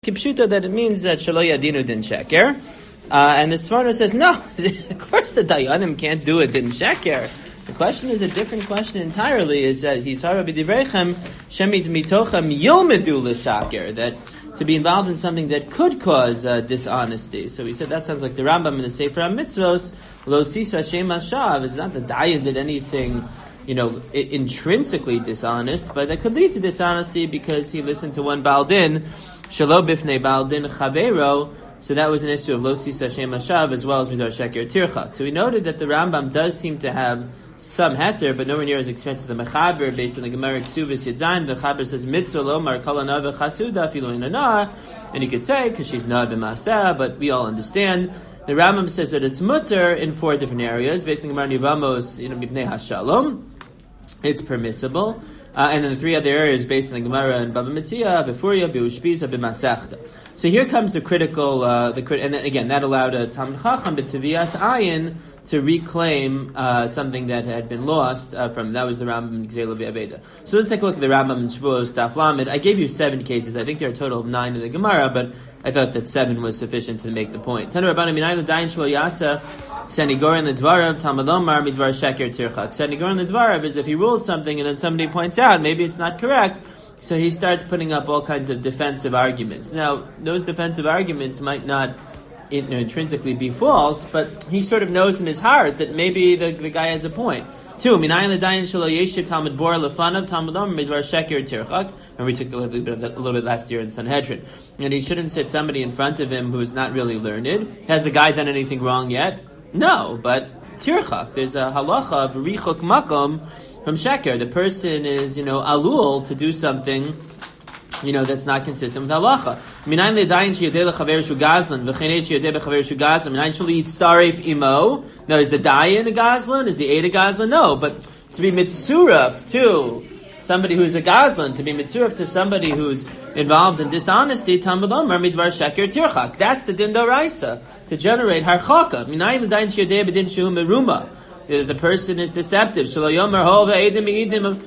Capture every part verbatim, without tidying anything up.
Kipshuto that it means that Shelo Yadinu Din Sheker. Uh, and the Sforno says, no, of course the Dayanim can't do it Din Sheker. The question is a different question entirely, is that Hisara B'divrechem Shemid Mitochem Yilmedu L'Shaker, that to be involved in something that could cause uh, dishonesty. So we said that sounds like the Rambam in the Sefer HaMitzvos, Lo Sisa Shem Hashav, is not the Dayan did anything, you know, I- intrinsically dishonest, but that could lead to dishonesty because he listened to one Baldin, Shelo Bifnei Baldin Chavero, so that was an issue of Lo Sisa Shem Hashav as well as Midvar Sheker Tirchak. So we noted that the Rambam does seem to have some heter, but nowhere near as expensive as the Mechaber, based on the Gemara Ksubis Yadzayin. The Mechaber says, Mitzvah Lomar Kala Nava Chasuda Filo Inana, and you could say, because she's Nava B'Maseh, but we all understand. The Rambam says that it's mutter in four different areas, based on the Gemara Nivamos, you know, Mipnei HaShalom, it's permissible. Uh, and then the three other areas based on the Gemara and Bava Metzia, Befuria, Beushpiza, B'Masechta. So here comes the critical, uh, the crit- and then, again, that allowed a Talmid Chacham, B'Tivias Ayin, to reclaim uh, something that had been lost uh, from, that was the Rambam in Gzela V'Aveda. So let's take a look at the Rambam in Shavuos Daf Lamed. I gave you seven cases. I think there are a total of nine in the Gemara, but I thought that seven was sufficient to make the point. Tanu Rabbanim Minay L'Dayin Shlo Yasa, Sanigorin L'Dvarav, Talmud Lomar, Midvar Sheker Tirchak. Sanigorin L'Dvarav is if he ruled something and then somebody points out, maybe it's not correct, so he starts putting up all kinds of defensive arguments. Now, those defensive arguments might not intrinsically be false, but he sort of knows in his heart that maybe the, the guy has a point. Two, Minayin L'Dayin Shelo Yeshiv Talmud Bor Lefanav Talmud Lomar Midvar Sheker Tirchak. And we took a little bit, a little bit last year in Sanhedrin. And he shouldn't sit somebody in front of him who is not really learned. Has the guy done anything wrong yet? No, but tirchak, there's a halacha of richuk makom from sheker. The person is, you know, alul to do something, you know, that's not consistent with halacha. Minayin ledayin sheyodeh lechaver shu gazlan, v'chein sheyodeh bechaver shu gazlan, minayin shali yitztaref imo. Now, is the dayan a gazlan? Is the aid a gazlan? No, but to be mitzuraf to somebody who's a gazlan, to be mitzuraf to somebody who's involved in dishonesty, Talmud Lomar Midvar Sheker Tirchak. That's the din d'oraisa, to generate harchaka. Minayin l'dayin sheyodeh b'din shehu meruma. The person is deceptive. Shelo yomer ho v'edim edim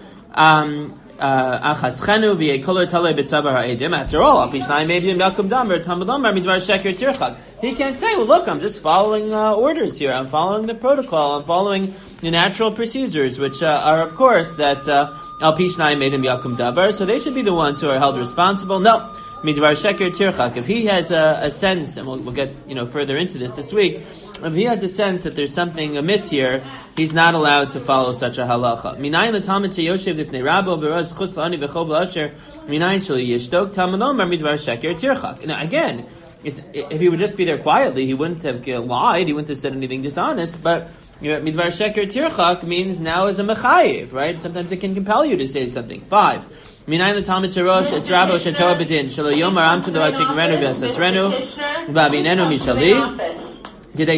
achaschenu v'yekolor talei b'tzavar ha'edim. After all, al pishnayim edim yakum damer Talmud Lomar Midvar Sheker Tirchak. He can't say, well, look, I'm just following uh, orders here. I'm following the protocol. I'm following the natural procedures, which uh, are, of course, that uh, Al Pishnai made him Yakum Dabar, so they should be the ones who are held responsible. No, Midvar Sheker Tirchak. If he has a, a sense, and we'll, we'll get you know further into this this week, if he has a sense that there's something amiss here, he's not allowed to follow such a halacha. Minayin l'talmid sheyoshev lifnei rabo v'roz chus la'ani v'chov la'asher minayin sheli yishtok Talmud Lomar Midvar Sheker Tirchak. Now again, it's, if he would just be there quietly, he wouldn't have lied, he wouldn't have said anything dishonest, but you know, Midvar Sheker Tirchak means now is a mechayiv, right? Sometimes it can compel you to say something. Five. Minayin l'talmid sherosh etz rabo shetoa b'din shelo yomer am to the v'achikmenu v'asasrenu v'abinenu mishali. Every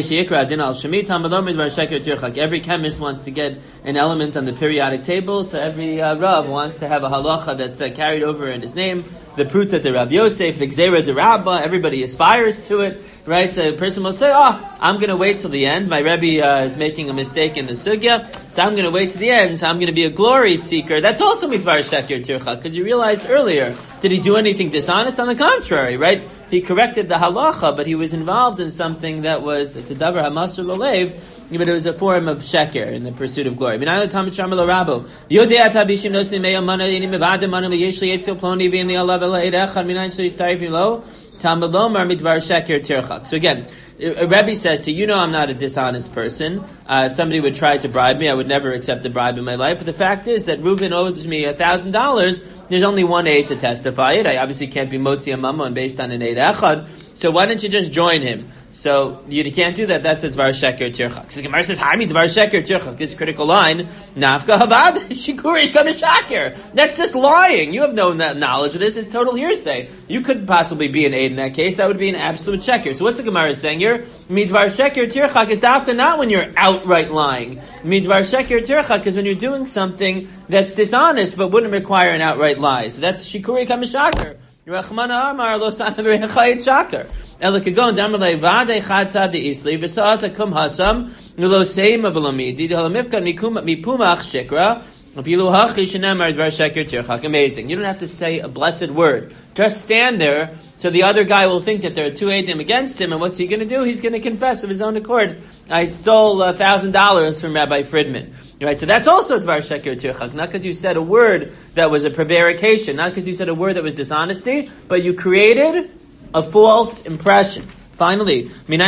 chemist wants to get an element on the periodic table, so every uh, Rav wants to have a halacha that's uh, carried over in his name. The Pruta de Rav Yosef, the Gzera de Rabba, everybody aspires to it, right? So a person will say, oh, I'm going to wait till the end. My Rebbe uh, is making a mistake in the sugya, so I'm going to wait till the end, so I'm going to be a glory seeker. That's also Midvar Sheker Tirchak, because you realized earlier, did he do anything dishonest? On the contrary, right? He corrected the halacha, but he was involved in something that was to davar hamasur lalev, but it was a form of sheker in the pursuit of glory. Minayin l'talmid shamar l'rabo yodei atabishim nosni meya mana ini mevadem mana liyesh liyetzil ploni v'in li'alav ela'ed echad minayin shli yistarif lo Talmud Lomar Midvar Sheker Tirchak. So again, a Rebbe says to you, know I'm not a dishonest person. Uh, if somebody would try to bribe me, I would never accept a bribe in my life. But the fact is that Reuven owes me a thousand dollars. There's only one aid to testify it. I obviously can't be motzi a mammon based on an aid echad. So why don't you just join him? So you can't do that. That's a Dvar Sheker Tirchak. So the Gemara says, "Hi, me Dvar Sheker Tirchak." This critical line, Nafka Havad Shikurish Kamishakir. That's just lying. You have no knowledge of this. It's total hearsay. You couldn't possibly be an aid in that case. That would be an absolute sheker. So what's the Gemara saying here? Midvar Sheker Tirchak is dafka not when you're outright lying. Midvar Sheker Tirchak is when you're doing something that's dishonest but wouldn't require an outright lie. So that's Shikuri Kamishakir. Rachmana Amar Lo Sana V'Chayit Shakir. Elakagon Damalei Vade Chatzad the Isli V'Saata Kum Hasam Nulo Seima V'Lamidi Halamifkan Mipumach Shikra Afilu Hachi Shenamar Dvar Sheker Tirchak. Amazing. You don't have to say a blessed word. Just stand there So the other guy will think that there are two Eidim against him, and what's he going to do? He's going to confess of his own accord, I stole a thousand dollars from Rabbi Friedman. Right, so that's also Dvar Sheker Tirchak, not because you said a word that was a prevarication, not because you said a word that was dishonesty, but you created a false impression. Finally, okay,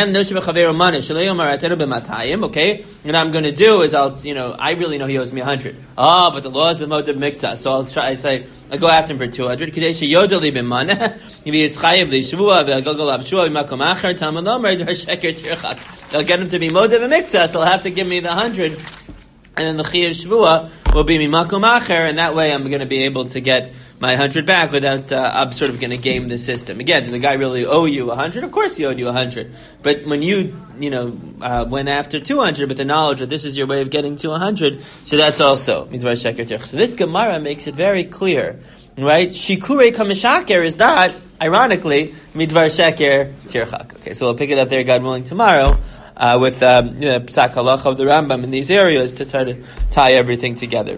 what I'm going to do is I'll, you know, I really know he owes me a hundred. Ah, but the law is the motive mikta, so I'll try, I say, I go after him for two hundred. They'll get him to be motive and mikta, so he'll have to give me the hundred. And then the Chiyuv Shvua will be Mimakom Acher, and that way I'm going to be able to get my hundred back without, uh, I'm sort of going to game the system. Again, did the guy really owe you a hundred? Of course he owed you a hundred. But when you, you know, uh, went after two hundred with the knowledge that this is your way of getting to a hundred, so that's also Midvar Sheker Tirchak. So this Gemara makes it very clear, right? Shikurei Kameshaker is not, ironically, Midvar Sheker Tirchak. Okay, so we'll pick it up there, God willing, tomorrow. Uh, with um, you know, Psak Halacha of the Rambam in these areas to try to tie everything together.